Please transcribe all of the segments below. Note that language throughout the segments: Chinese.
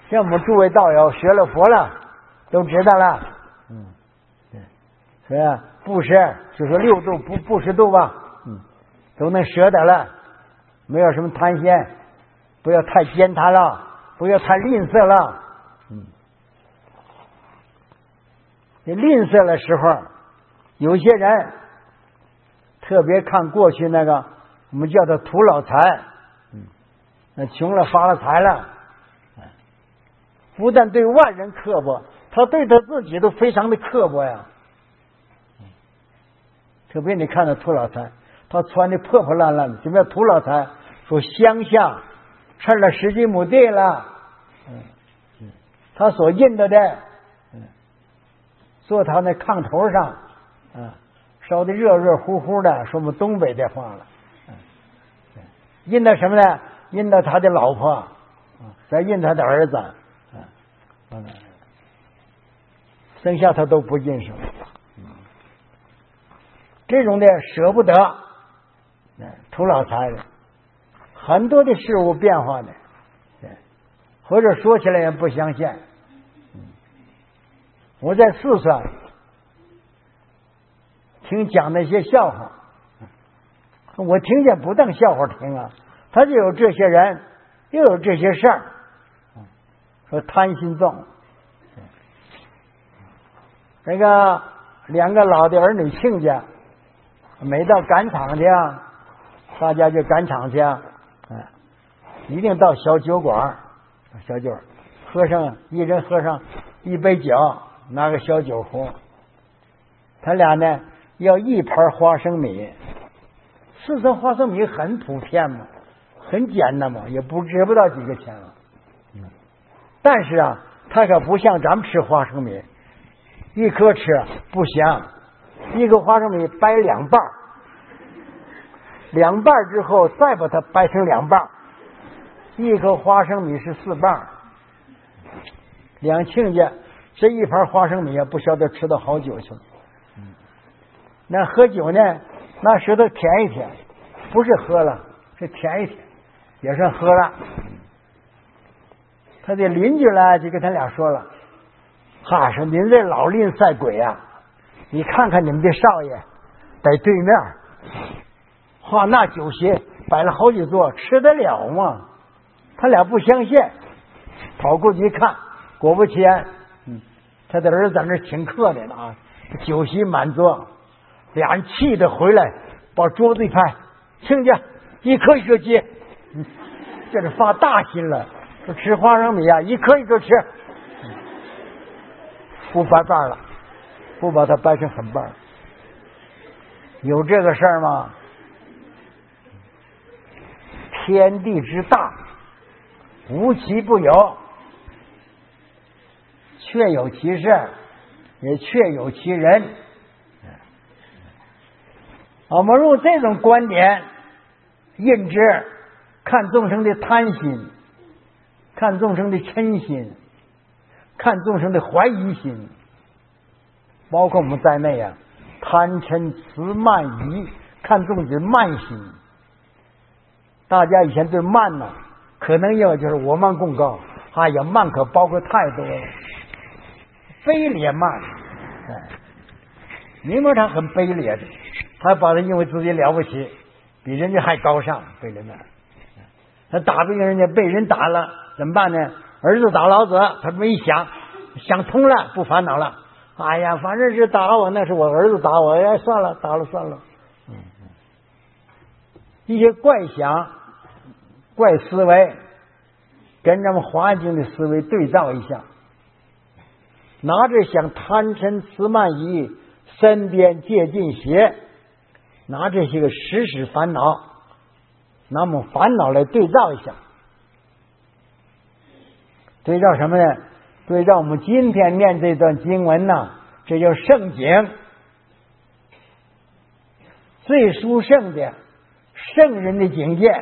像我们诸位道友学了佛了，都知道了。对，是啊，布施就说六度布施度吧，都能舍得了，没有什么贪心，不要太奸贪了，不要太吝啬了。你吝啬的时候，有些人特别看过去那个，我们叫他土老财，那穷了发了财了，不但对外人刻薄，他对他自己都非常的刻薄呀。特别你看到土老财，他穿的破破烂烂的，什么叫土老财？说乡下趁了10几亩地了，他所印的坐他那炕头上，烧的热热乎乎的，说我们东北的话了，印到什么呢？印到他的老婆，再印他的儿子，剩下他都不印上。这种的舍不得，土老财的，很多的事物变化的，或者说起来也不相信。我在四川听讲那些笑话，我听见不当笑话听啊，他就有这些人，又有这些事儿，说贪心重。那个2个老的儿女亲家，每到赶场去啊，大家就赶场去啊，一定到小酒馆，小酒喝上，一人喝上1杯酒，拿个小酒壶，他俩呢要1盘花生米。四川花生米很普遍嘛，很简单嘛，也值不到几个钱了。但是啊，它可不像咱们吃花生米，一颗吃不行，一个花生米掰2半，2半之后再把它掰成2半，一颗花生米是4瓣。2亲家这1盘花生米也不晓得吃到好久去了。那喝酒呢，那舌头舔一舔，不是喝了，是舔一舔，也算喝了。他的邻居来就跟他俩说了，说您这老吝赛鬼啊，你看看你们这少爷在对面，那酒席摆了好几座，吃得了吗？他俩不相信，跑过去一看，果不其然，他的儿子在那请客呢啊，酒席满桌，俩人气得回来，把桌子一拍，亲家一颗一颗接，这是发大心了，说吃花生米啊，一颗一颗吃，不掰瓣了，不把它掰成粉瓣，有这个事儿吗？天地之大，无奇不有，确有其事，也确有其人。我们用这种观点印知，看众生的贪心，看众生的嗔心，看众生的怀疑心，包括我们在内啊，贪嗔痴慢疑，看众生的慢心。大家以前对慢呢，可能要就是我慢共高，慢可包括太多了，卑劣慢，明明他很卑劣的，他把他认为自己了不起，比人家还高尚，卑劣慢。他打不赢人家，被人打了怎么办呢？儿子打老子，他这么一想通了，不烦恼了。反正是打我，那是我儿子打我，算了，打了算了。一些怪想、怪思维，跟咱们华经的思维对照一下，拿着想贪嗔痴慢疑、身边戒禁邪，拿这些个时烦恼，拿我们烦恼来对照一下，对照什么呢？对照我们今天念这段经文呢，这叫圣经，最殊胜的圣人的境界。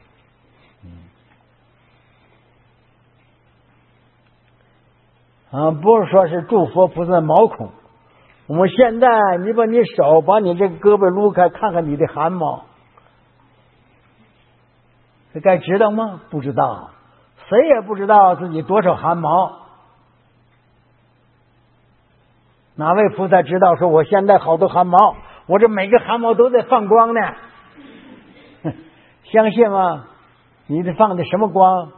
不是说是诸佛菩萨毛孔。我们现在你把你手把你这个胳膊撸开，看看你的汗毛，这该知道吗？不知道。 谁也不知道自己多少汗毛。哪位菩萨知道说我现在好多汗毛，我这每个汗毛都在放光呢？相信吗？你得放的什么光？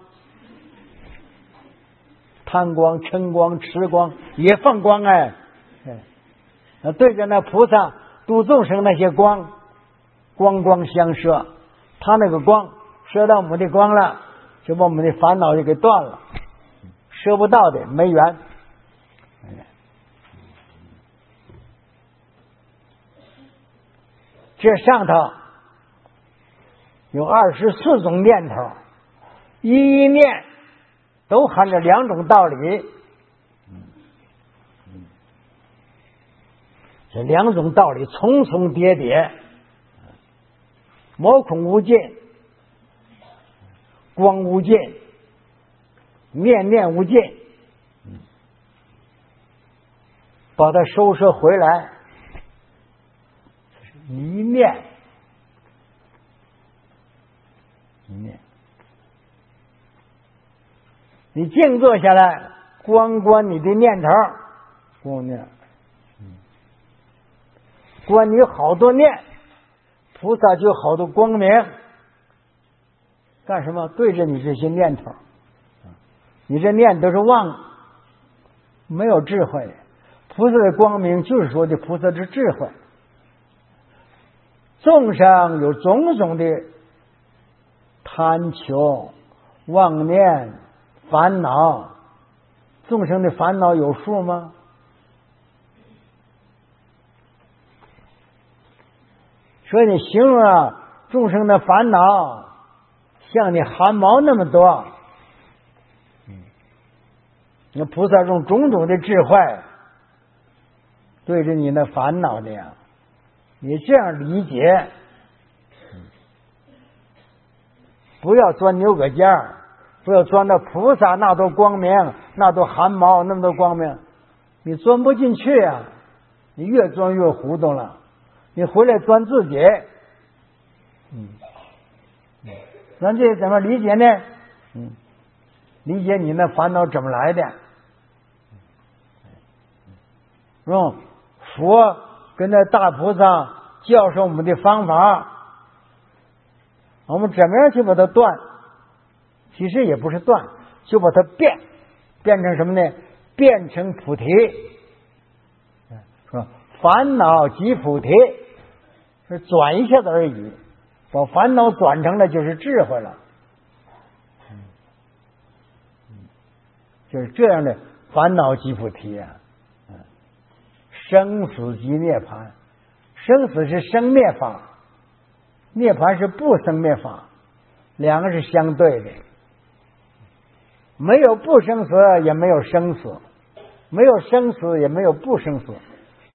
贪光、嗔光、痴光也放光哎。对着那菩萨度众生那些光，光光相射，他那个光射到我们的光了，就把我们的烦恼就给断了。射不到的没缘。这上头有24种念头，一念都含着2种道理。这2种道理重重叠叠，毛孔无尽，光无尽，念念无尽，把它收摄回来，一念一念。你静坐下来，光观你的念头，光念，观你好多念，菩萨就好多光明。干什么？对着你这些念头，你这念都是妄，没有智慧。菩萨的光明就是说的菩萨的智慧。众生有种种的贪求、妄念、烦恼，众生的烦恼有数吗？所以你形容众生的烦恼像你汗毛那么多。那菩萨用种种的智慧对着你那烦恼的呀，你这样理解，不要钻牛角尖儿，不要钻到菩萨那多光明，那多汗毛，那么多光明，你钻不进去啊！你越钻越糊涂了。你回来钻自己，咱这怎么理解呢？理解你那烦恼怎么来的？用佛跟那大菩萨教授我们的方法，我们怎么样去把它断？其实也不是断，就把它变成什么呢？变成菩提。说烦恼即菩提，是转一下子而已，把烦恼转成了就是智慧了。就是这样的烦恼即菩提啊。生死即涅槃，生死是生灭法，涅槃是不生灭法，两个是相对的。没有不生死，也没有生死；没有生死，也没有不生死。